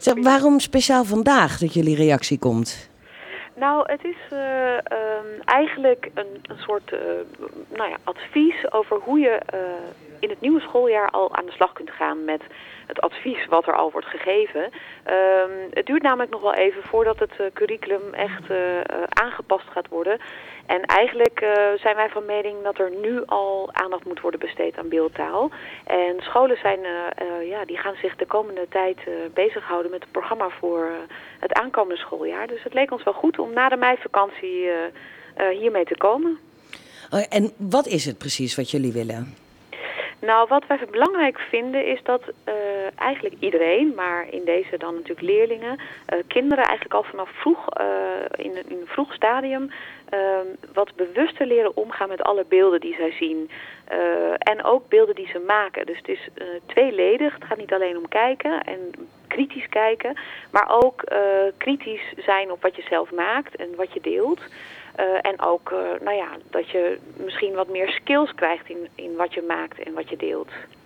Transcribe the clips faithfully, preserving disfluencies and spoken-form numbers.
Zeg, waarom speciaal vandaag dat jullie reactie komt? Nou, het is uh, um, eigenlijk een, een soort uh, nou ja, advies over hoe je uh, in het nieuwe schooljaar al aan de slag kunt gaan met het advies wat er al wordt gegeven. Um, het duurt namelijk nog wel even voordat het uh, curriculum echt uh, uh, aangepast gaat worden. En eigenlijk uh, zijn wij van mening dat er nu al aandacht moet worden besteed aan beeldtaal. En scholen zijn, uh, uh, ja, die gaan zich de komende tijd uh, bezighouden met het programma voor uh, het aankomende schooljaar. Dus het leek ons wel goed om na de meivakantie uh, uh, hiermee te komen. Oh, en wat is het precies wat jullie willen? Nou, wat wij belangrijk vinden is dat uh, eigenlijk iedereen, maar in deze dan natuurlijk leerlingen, uh, kinderen eigenlijk al vanaf vroeg, uh, in, een, in een vroeg stadium, uh, wat bewuster leren omgaan met alle beelden die zij zien. Uh, en ook beelden die ze maken. Dus het is uh, tweeledig. Het gaat niet alleen om kijken en kritisch kijken, maar ook uh, kritisch zijn op wat je zelf maakt en wat je deelt. Uh, en ook uh, nou ja, dat je misschien wat meer skills krijgt in, in wat je maakt en wat je deelt.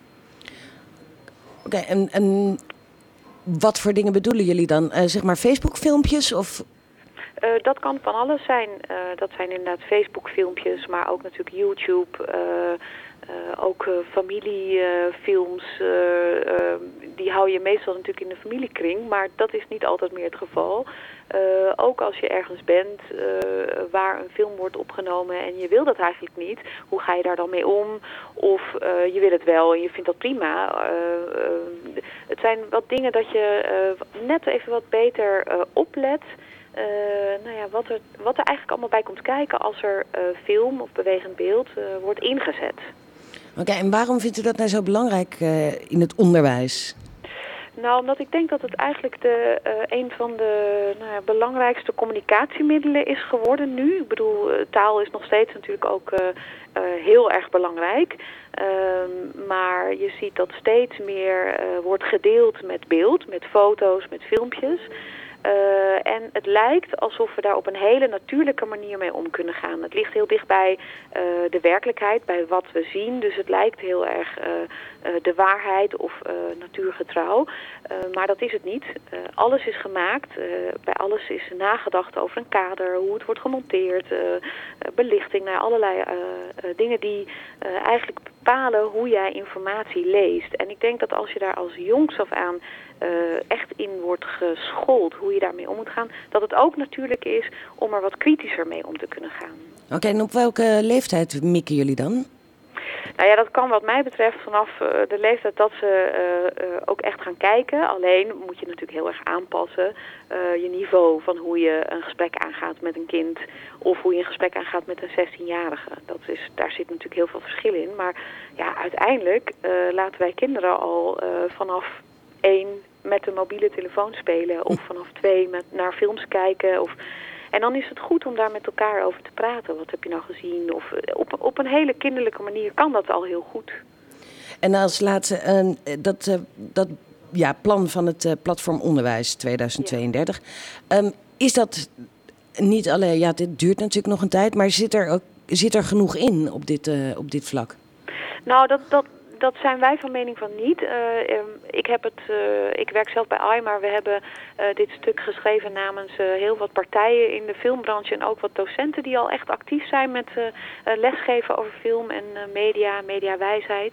Oké, okay, en, en wat voor dingen bedoelen jullie dan? Uh, zeg maar Facebook-filmpjes of... Uh, dat kan van alles zijn. Uh, dat zijn inderdaad Facebook-filmpjes, maar ook natuurlijk YouTube, uh, uh, ook uh, familiefilms. Uh, uh, die hou je meestal natuurlijk in de familiekring, maar dat is niet altijd meer het geval. Uh, ook als je ergens bent uh, waar een film wordt opgenomen en je wil dat eigenlijk niet, hoe ga je daar dan mee om? Of uh, je wil het wel en je vindt dat prima. Uh, uh, het zijn wat dingen dat je uh, net even wat beter uh, oplet. Uh, nou ja, wat, er, wat er eigenlijk allemaal bij komt kijken als er uh, film of bewegend beeld uh, wordt ingezet. Oké, okay, en waarom vindt u dat nou zo belangrijk uh, in het onderwijs? Nou, omdat ik denk dat het eigenlijk de, uh, een van de nou ja, belangrijkste communicatiemiddelen is geworden nu. Ik bedoel, uh, taal is nog steeds natuurlijk ook uh, uh, heel erg belangrijk. Uh, maar je ziet dat steeds meer uh, wordt gedeeld met beeld, met foto's, met filmpjes. Uh, en het lijkt alsof we daar op een hele natuurlijke manier mee om kunnen gaan. Het ligt heel dicht bij uh, de werkelijkheid, bij wat we zien. Dus het lijkt heel erg uh, uh, de waarheid of uh, natuurgetrouw. Uh, maar dat is het niet. Uh, alles is gemaakt. Uh, bij alles is nagedacht over een kader, hoe het wordt gemonteerd, uh, uh, belichting, naar allerlei uh, uh, dingen die uh, eigenlijk bepalen hoe jij informatie leest. En ik denk dat als je daar als jongs af aan Uh, echt in wordt geschoold hoe je daarmee om moet gaan, dat het ook natuurlijk is om er wat kritischer mee om te kunnen gaan. Oké, okay, en op welke leeftijd mikken jullie dan? Nou ja, dat kan wat mij betreft vanaf uh, de leeftijd dat ze uh, uh, ook echt gaan kijken. Alleen moet je natuurlijk heel erg aanpassen uh, je niveau van hoe je een gesprek aangaat met een kind of hoe je een gesprek aangaat met een zestienjarige. Dat is, daar zit natuurlijk heel veel verschil in. Maar ja, uiteindelijk uh, laten wij kinderen al uh, vanaf één met de mobiele telefoon spelen of vanaf twee met naar films kijken. Of, en dan is het goed om daar met elkaar over te praten. Wat heb je nou gezien? Of op, op een hele kinderlijke manier kan dat al heel goed. En als laatste, uh, dat, uh, dat ja, plan van het uh, platform Onderwijs tweeduizend tweeëndertig. Ja. Um, is dat niet alleen, ja, dit duurt natuurlijk nog een tijd, maar zit er, ook, zit er genoeg in op dit, uh, op dit vlak? Nou, dat... dat Dat zijn wij van mening van niet. Uh, um, ik, heb het, uh, ik werk zelf bij A I, maar we hebben uh, dit stuk geschreven namens uh, heel wat partijen in de filmbranche en ook wat docenten die al echt actief zijn met uh, uh, lesgeven over film en uh, media, mediawijsheid.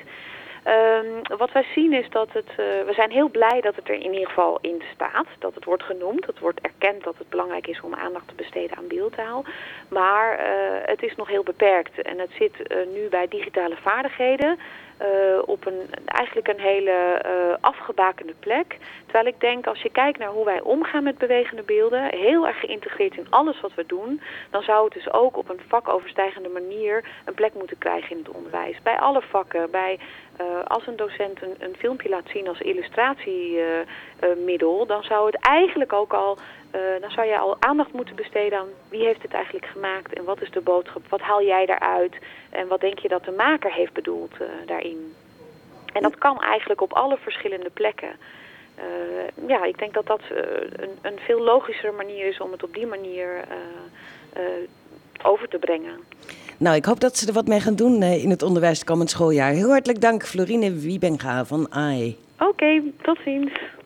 Um, wat wij zien is dat het, uh, we zijn heel blij dat het er in ieder geval in staat, dat het wordt genoemd, het wordt erkend dat het belangrijk is om aandacht te besteden aan beeldtaal. Maar uh, het is nog heel beperkt en het zit uh, nu bij digitale vaardigheden. Uh, op een, eigenlijk een hele uh, afgebakende plek. Terwijl ik denk, als je kijkt naar hoe wij omgaan met bewegende beelden, heel erg geïntegreerd in alles wat we doen, dan zou het dus ook op een vakoverstijgende manier een plek moeten krijgen in het onderwijs. Bij alle vakken, bij, uh, als een docent een, een filmpje laat zien als illustratiemiddel, uh, uh, dan zou het eigenlijk ook al, uh, dan zou je al aandacht moeten besteden aan wie heeft het eigenlijk gemaakt en wat is de boodschap, wat haal jij daaruit en wat denk je dat de maker heeft bedoeld uh, daarin. En dat kan eigenlijk op alle verschillende plekken. Uh, ja, ik denk dat dat uh, een, een veel logischere manier is om het op die manier uh, uh, over te brengen. Nou, ik hoop dat ze er wat mee gaan doen uh, in het onderwijs het komend schooljaar. Heel hartelijk dank, Florine Wiebenga van A I. Oké, okay, tot ziens.